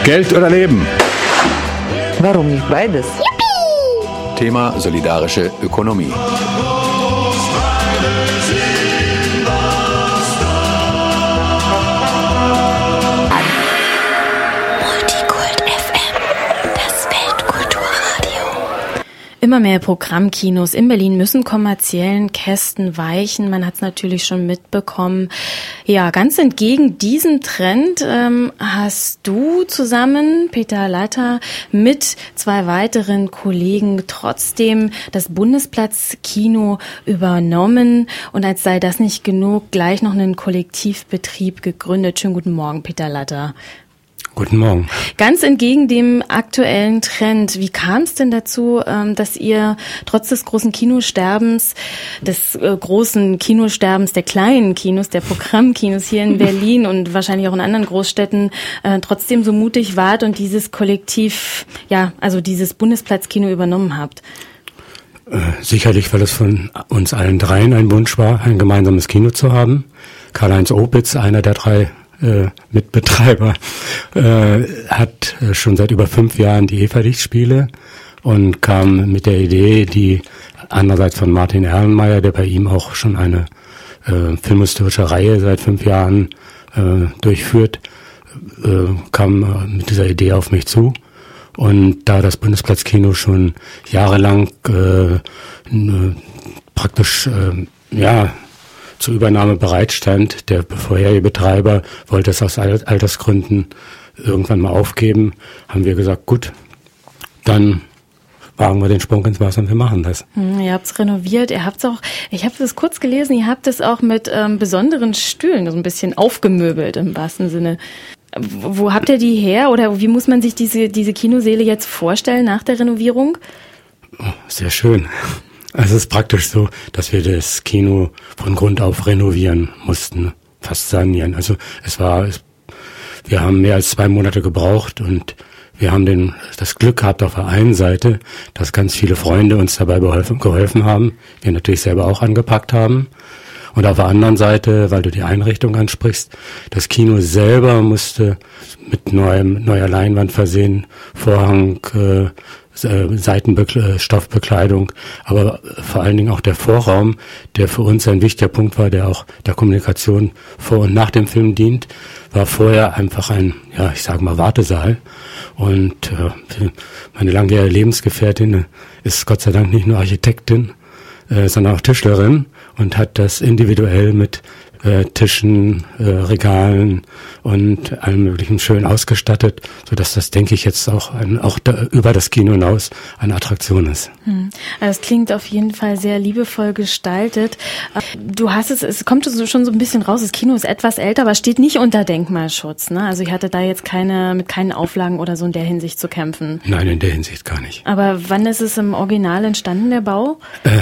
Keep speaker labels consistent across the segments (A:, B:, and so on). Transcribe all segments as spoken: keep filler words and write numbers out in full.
A: Geld oder Leben?
B: Warum nicht beides?
C: Yippie!
D: Thema solidarische Ökonomie.
E: Immer mehr Programmkinos in Berlin müssen kommerziellen Kästen weichen. Man hat es natürlich schon mitbekommen. Ja, ganz entgegen diesem Trend ähm, hast du zusammen, Peter Latta, mit zwei weiteren Kollegen trotzdem das Bundesplatzkino übernommen. Und als sei das nicht genug, gleich noch einen Kollektivbetrieb gegründet. Schönen guten Morgen, Peter Latta.
F: Guten Morgen.
E: Ganz entgegen dem aktuellen Trend. Wie kam es denn dazu, dass ihr trotz des großen Kinosterbens, des äh, großen Kinosterbens der kleinen Kinos, der Programmkinos hier in Berlin und wahrscheinlich auch in anderen Großstädten äh, trotzdem so mutig wart und dieses Kollektiv, ja, also dieses Bundesplatzkino übernommen habt?
F: Äh, sicherlich, weil es von uns allen dreien ein Wunsch war, ein gemeinsames Kino zu haben. Karl-Heinz Opitz, einer der drei Äh, Mitbetreiber, äh, hat äh, schon seit über fünf Jahren die Eva-Lichtspiele und kam mit der Idee, die andererseits von Martin Erlenmeyer, der bei ihm auch schon eine äh, filmhistorische Reihe seit fünf Jahren äh, durchführt, äh, kam äh, mit dieser Idee auf mich zu. Und da das Bundesplatzkino schon jahrelang äh, n- praktisch, äh, ja, zur Übernahme bereitstand. Der vorherige Betreiber wollte es aus Altersgründen irgendwann mal aufgeben. Haben wir gesagt, gut, dann wagen wir den Sprung ins Wasser und wir machen das.
E: Hm, ihr habt es renoviert, ihr habt es auch, ich habe das kurz gelesen, ihr habt es auch mit ähm, besonderen Stühlen so ein bisschen aufgemöbelt im wahrsten Sinne. Wo, wo habt ihr die her oder wie muss man sich diese, diese Kinosäle jetzt vorstellen nach der Renovierung?
F: Oh, sehr schön. Also es ist praktisch so, dass wir das Kino von Grund auf renovieren mussten, fast sanieren. Also es war, es, wir haben mehr als zwei Monate gebraucht und wir haben den, das Glück gehabt auf der einen Seite, dass ganz viele Freunde uns dabei geholfen, geholfen haben, wir natürlich selber auch angepackt haben. Und auf der anderen Seite, weil du die Einrichtung ansprichst, das Kino selber musste mit neuem, neuer Leinwand versehen, Vorhang, äh, Seitenstoffbekleidung, aber vor allen Dingen auch der Vorraum, der für uns ein wichtiger Punkt war, der auch der Kommunikation vor und nach dem Film dient, war vorher einfach ein, ja, ich sage mal Wartesaal. Und äh, meine langjährige Lebensgefährtin ist Gott sei Dank nicht nur Architektin, äh, sondern auch Tischlerin und hat das individuell mit äh, Tischen, äh, Regalen und allem Möglichen schön ausgestattet, sodass das, denke ich, jetzt auch, ein, auch da, über das Kino hinaus eine Attraktion ist.
E: Hm. Also es klingt auf jeden Fall sehr liebevoll gestaltet. Du hast es, es kommt schon so ein bisschen raus, das Kino ist etwas älter, aber steht nicht unter Denkmalschutz, ne? Also ich hatte da jetzt keine, mit keinen Auflagen oder so in der Hinsicht zu kämpfen.
F: Nein, in der Hinsicht gar nicht.
E: Aber wann ist es im Original entstanden, der Bau?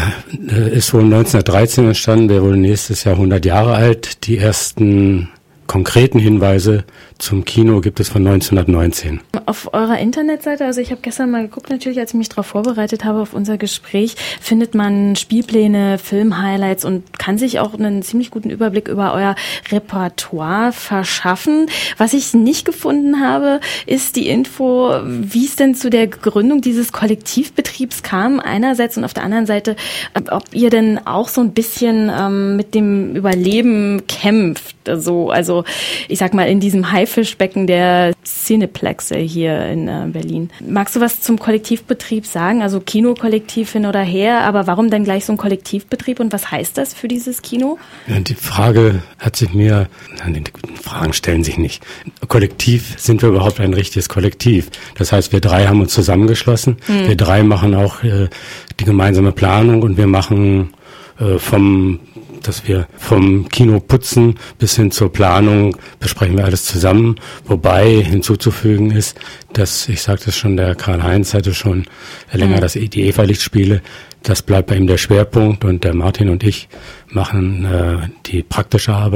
F: Äh, ist wohl neunzehnhundertdreizehn entstanden, wäre wohl nächstes Jahr hundert Jahre alt. Die ersten konkreten Hinweise zum Kino gibt es von neunzehnhundertneunzehn.
E: Auf eurer Internetseite, also ich habe gestern mal geguckt, natürlich, als ich mich darauf vorbereitet habe auf unser Gespräch, findet man Spielpläne, Film-Highlights und kann sich auch einen ziemlich guten Überblick über euer Repertoire verschaffen. Was ich nicht gefunden habe, ist die Info, wie es denn zu der Gründung dieses Kollektivbetriebs kam einerseits und auf der anderen Seite, ob ihr denn auch so ein bisschen ähm, mit dem Überleben kämpft. Also, also ich sag mal, in diesem Haifischbecken der Cineplexe hier in äh, Berlin. Magst du was zum Kollektivbetrieb sagen? Also Kinokollektiv hin oder her, aber warum denn gleich so ein Kollektivbetrieb und was heißt das für dieses Kino?
F: Ja, die Frage hat sich mir, nein, die Fragen stellen sich nicht. Kollektiv, sind wir überhaupt ein richtiges Kollektiv? Das heißt, wir drei haben uns zusammengeschlossen. Hm. Wir drei machen auch äh, die gemeinsame Planung und wir machen äh, vom dass wir vom Kino putzen bis hin zur Planung besprechen wir alles zusammen. Wobei hinzuzufügen ist, dass, ich sagte es schon, der Karl-Heinz hatte schon länger mhm. das, die Eva-Lichtspiele. Das bleibt bei ihm der Schwerpunkt und der Martin und ich machen äh, die praktische Arbeit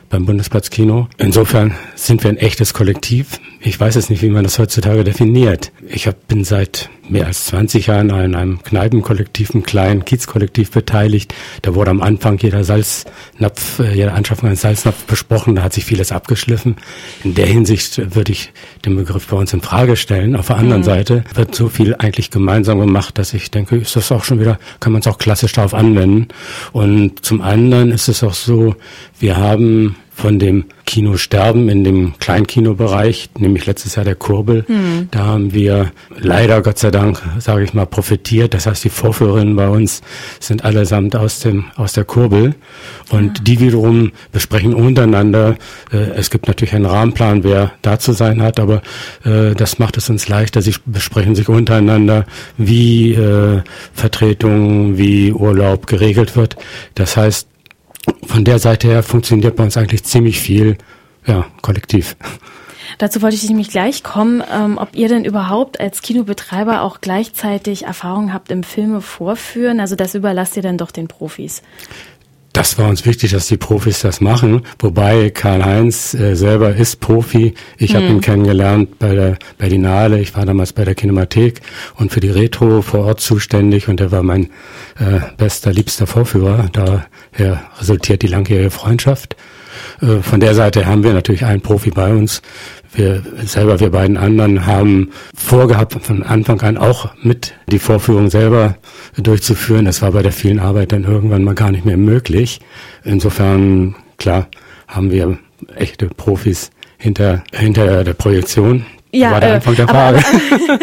F: beim Bundesplatzkino. Insofern sind wir ein echtes Kollektiv. Ich weiß jetzt nicht, wie man das heutzutage definiert. Ich hab, bin seit mehr als zwanzig Jahren an einem Kneipenkollektiv, einem kleinen Kiezkollektiv beteiligt. Da wurde am Anfang jeder Salznapf, jede Anschaffung eines Salznapf besprochen. Da hat sich vieles abgeschliffen. In der Hinsicht würde ich den Begriff bei uns in Frage stellen. Auf der anderen mhm. Seite wird so viel eigentlich gemeinsam gemacht, dass ich denke, ist das auch schon wieder, kann man es auch klassisch darauf anwenden. Und zum anderen ist es auch so, wir haben von dem Kinosterben in dem Kleinkinobereich, nämlich letztes Jahr der Kurbel, hm. da haben wir leider, Gott sei Dank, sage ich mal, profitiert. Das heißt, die Vorführerinnen bei uns sind allesamt aus dem aus der Kurbel und ja. die wiederum besprechen untereinander. Äh, es gibt natürlich einen Rahmenplan, wer da zu sein hat, aber äh, das macht es uns leichter. Sie besprechen sich untereinander, wie äh, Vertretung, wie Urlaub geregelt wird. Das heißt, von der Seite her funktioniert bei uns eigentlich ziemlich viel, ja, kollektiv.
E: Dazu wollte ich nämlich gleich kommen, ähm, ob ihr denn überhaupt als Kinobetreiber auch gleichzeitig Erfahrung habt im Filme vorführen. Also das überlasst ihr dann doch den Profis.
F: Das war uns wichtig, dass die Profis das machen, wobei Karl-Heinz äh, selber ist Profi. Ich hm. habe ihn kennengelernt bei der Berlinale, ich war damals bei der Kinemathek und für die Retro vor Ort zuständig und er war mein äh, bester, liebster Vorführer. Daher resultiert die langjährige Freundschaft. Äh, von der Seite haben wir natürlich einen Profi bei uns. Wir selber, wir beiden anderen haben vorgehabt, von Anfang an auch mit die Vorführung selber durchzuführen. Das war bei der vielen Arbeit dann irgendwann mal gar nicht mehr möglich. Insofern, klar, haben wir echte Profis hinter, hinter der Projektion.
E: Ja,
F: war der
E: äh,
F: Anfang der
E: aber,
F: Frage.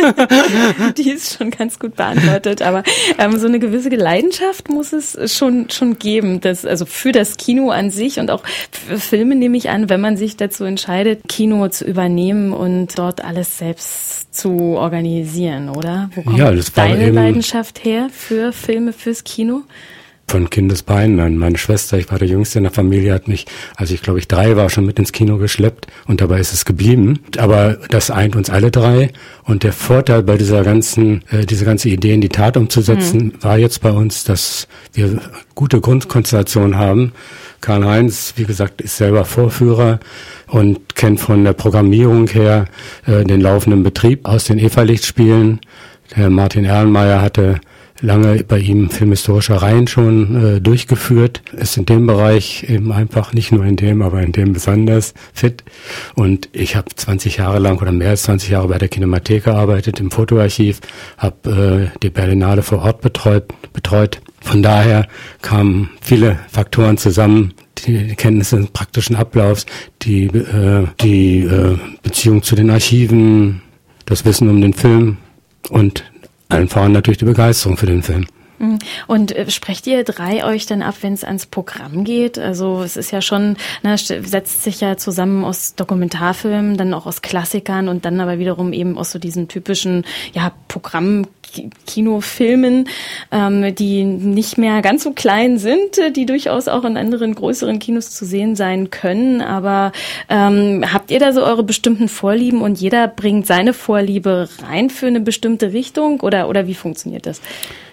E: aber, die ist schon ganz gut beantwortet, aber ähm, so eine gewisse Leidenschaft muss es schon schon geben, das, also für das Kino an sich und auch für Filme nehme ich an, wenn man sich dazu entscheidet, Kino zu übernehmen und dort alles selbst zu organisieren, oder? Wo kommt
F: ja, das war
E: deine
F: eben
E: Leidenschaft her für Filme, fürs Kino?
F: Von Kindesbeinen an. Meine Schwester, ich war der Jüngste in der Familie, hat mich, als ich glaube ich drei war, schon mit ins Kino geschleppt und dabei ist es geblieben. Aber das eint uns alle drei und der Vorteil bei dieser ganzen, äh, diese ganze Idee in die Tat umzusetzen, mhm. war jetzt bei uns, dass wir gute Grundkonstellationen haben. Karl-Heinz, wie gesagt, ist selber Vorführer und kennt von der Programmierung her äh, den laufenden Betrieb aus den Eva-Lichtspielen. Der Martin Erlenmeyer hatte lange bei ihm filmhistorische Reihen schon äh, durchgeführt, ist in dem Bereich eben einfach, nicht nur in dem, aber in dem besonders fit. Und ich habe zwanzig Jahre lang oder mehr als zwanzig Jahre bei der Kinemathek gearbeitet, im Fotoarchiv, habe äh, die Berlinale vor Ort betreut, betreut. Von daher kamen viele Faktoren zusammen, die Kenntnisse des praktischen Ablaufs, die, äh, die äh, Beziehung zu den Archiven, das Wissen um den Film und allen voran natürlich die Begeisterung für den Film.
E: Und äh, sprecht ihr drei euch dann ab, wenn es ans Programm geht? Also es ist ja schon, ne, setzt sich ja zusammen aus Dokumentarfilmen, dann auch aus Klassikern und dann aber wiederum eben aus so diesen typischen, ja, Programm Kinofilmen, ähm, die nicht mehr ganz so klein sind, die durchaus auch in anderen größeren Kinos zu sehen sein können. Aber ähm, habt ihr da so eure bestimmten Vorlieben und jeder bringt seine Vorliebe rein für eine bestimmte Richtung oder oder wie funktioniert das?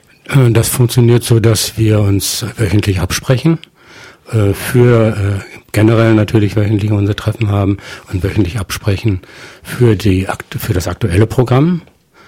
F: Das funktioniert so, dass wir uns wöchentlich absprechen. Für generell natürlich wöchentlich unsere Treffen haben und wöchentlich absprechen für die für das aktuelle Programm.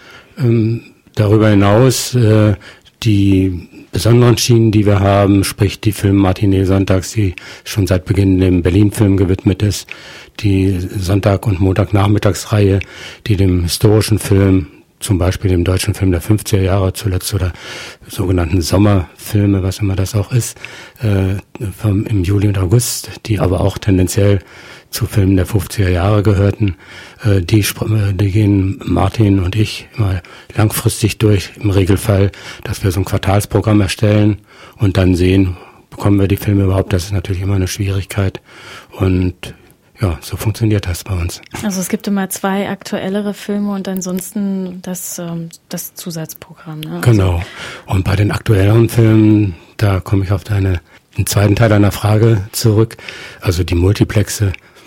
F: Darüber hinaus äh, die besonderen Schienen, die wir haben, sprich die Film-Matinee sonntags, die schon seit Beginn dem Berlin-Film gewidmet ist, die Sonntag- und Montagnachmittagsreihe, die dem historischen Film, zum Beispiel dem deutschen Film der fünfziger Jahre zuletzt oder sogenannten Sommerfilme, was immer das auch ist, äh, vom, im Juli und August, die aber auch tendenziell zu Filmen der fünfziger Jahre gehörten, äh, die, die gehen Martin und ich immer langfristig durch, im Regelfall, dass wir so ein Quartalsprogramm erstellen und dann sehen, bekommen wir die Filme überhaupt, das ist natürlich immer eine Schwierigkeit und ja, so funktioniert das bei uns.
E: Also es gibt immer zwei aktuellere Filme und ansonsten das, das Zusatzprogramm. Ne?
F: Genau. Und bei den aktuelleren Filmen, da komme ich auf deine, den zweiten Teil deiner Frage zurück. Also die Multiplexe,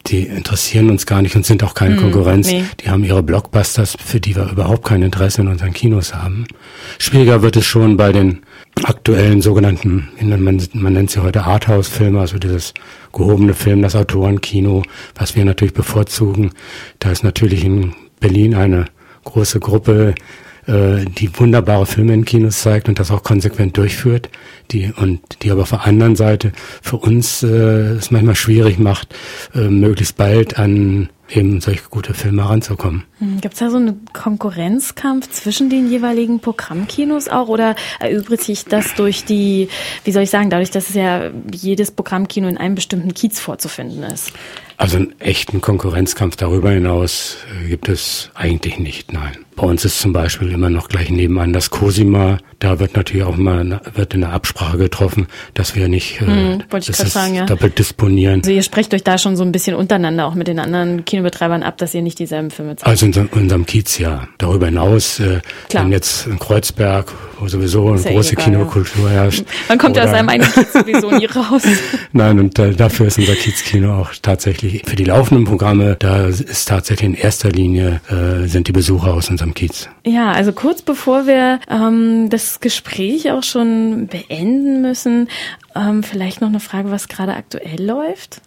F: die interessieren uns gar nicht und sind auch keine mm, Konkurrenz. Nee. Die haben ihre Blockbusters, für die wir überhaupt kein Interesse in unseren Kinos haben. Schwieriger wird es schon bei den aktuellen sogenannten, man, man nennt sie heute Arthouse-Filme, also dieses gehobene Film, das Autorenkino, was wir natürlich bevorzugen. Da ist natürlich in Berlin eine große Gruppe, äh, die wunderbare Filme in Kinos zeigt und das auch konsequent durchführt, die und die aber auf der anderen Seite für uns äh, es manchmal schwierig macht, äh, möglichst bald an eben solche gute Filme ranzukommen.
E: Gibt es da so einen Konkurrenzkampf zwischen den jeweiligen Programmkinos auch oder erübrigt sich das durch die, wie soll ich sagen, dadurch, dass es ja jedes Programmkino in einem bestimmten Kiez vorzufinden ist?
F: Also einen echten Konkurrenzkampf darüber hinaus gibt es eigentlich nicht, nein. Bei uns ist zum Beispiel immer noch gleich nebenan das Cosima. Da wird natürlich auch mal wird in der Absprache getroffen, dass wir nicht
E: hm, äh, ich das sagen, ja.
F: doppelt disponieren.
E: Also ihr sprecht euch da schon so ein bisschen untereinander, auch mit den anderen Kinobetreibern ab, dass ihr nicht dieselben Filme zeigt.
F: Also in unserem, unserem Kiez, ja. Darüber hinaus, äh, wenn jetzt in Kreuzberg, wo sowieso eine große egal, Kinokultur ja. herrscht.
E: Man kommt ja aus seinem eigenen Kiez sowieso nie raus.
F: Nein, und äh, dafür ist unser Kiezkino auch tatsächlich, für die laufenden Programme, da ist tatsächlich in erster Linie, äh, sind die Besucher aus unserem Kiez.
E: Ja, also kurz bevor wir ähm, das Gespräch auch schon beenden müssen, ähm, vielleicht noch eine Frage, was gerade aktuell läuft?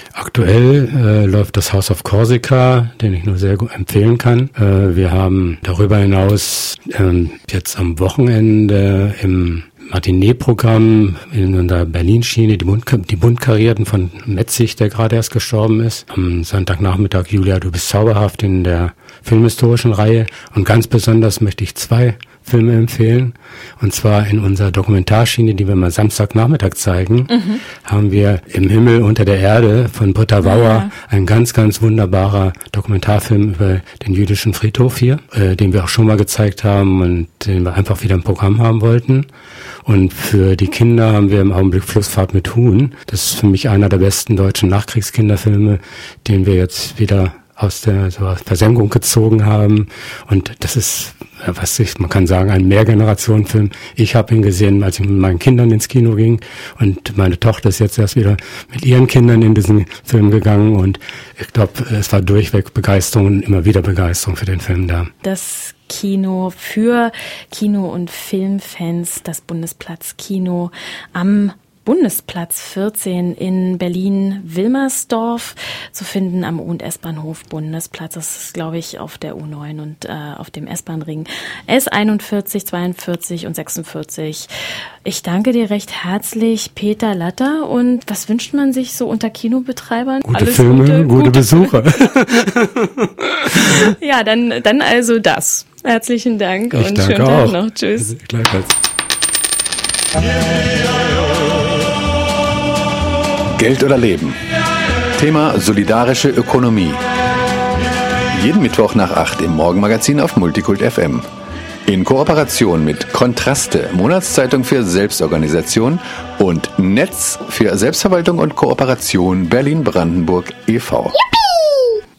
F: Aktuell äh, läuft das House of Corsica, den ich nur sehr gut empfehlen kann. Äh, wir haben darüber hinaus äh, jetzt am Wochenende im Matinee-Programm in unserer Berlin-Schiene, die, Bunt, die Buntkarierten von Metzig, der gerade erst gestorben ist. Am Sonntagnachmittag Julia, du bist zauberhaft in der filmhistorischen Reihe. Und ganz besonders möchte ich zwei Filme empfehlen. Und zwar in unserer Dokumentarschiene, die wir mal Samstagnachmittag zeigen, mhm. haben wir Im Himmel unter der Erde von Britta Bauer, ja. ein ganz, ganz wunderbarer Dokumentarfilm über den jüdischen Friedhof hier, äh, den wir auch schon mal gezeigt haben und den wir einfach wieder im Programm haben wollten. Und für die Kinder haben wir im Augenblick Flussfahrt mit Huhn. Das ist für mich einer der besten deutschen Nachkriegskinderfilme, den wir jetzt wieder aus der so Versenkung gezogen haben. Und das ist, was ich, man kann sagen, ein Mehrgenerationenfilm. Ich habe ihn gesehen, als ich mit meinen Kindern ins Kino ging. Und meine Tochter ist jetzt erst wieder mit ihren Kindern in diesen Film gegangen. Und ich glaube, es war durchweg Begeisterung und immer wieder Begeisterung für den Film da.
E: Das Kino für Kino- und Filmfans, das Bundesplatz-Kino am Bundesplatz vierzehn in Berlin-Wilmersdorf zu finden am U- und S-Bahnhof Bundesplatz. Das ist, glaube ich, auf der U neun und äh, auf dem S-Bahn-Ring S einundvierzig, zweiundvierzig und sechsundvierzig. Ich danke dir recht herzlich, Peter Latter. Und was wünscht man sich so unter Kinobetreibern?
F: Gute Alles Filme, gute, gute, gute Besucher.
E: Ja, dann, dann also das. Herzlichen Dank
F: ich
E: und
F: danke
E: schönen
F: auch.
E: Tag noch. Tschüss.
F: Gleichfalls.
D: Geld oder Leben? Thema solidarische Ökonomie. Jeden Mittwoch nach acht im Morgenmagazin auf Multicult F M. In Kooperation mit Kontraste, Monatszeitung für Selbstorganisation und Netz für Selbstverwaltung und Kooperation Berlin-Brandenburg e V. Yippie!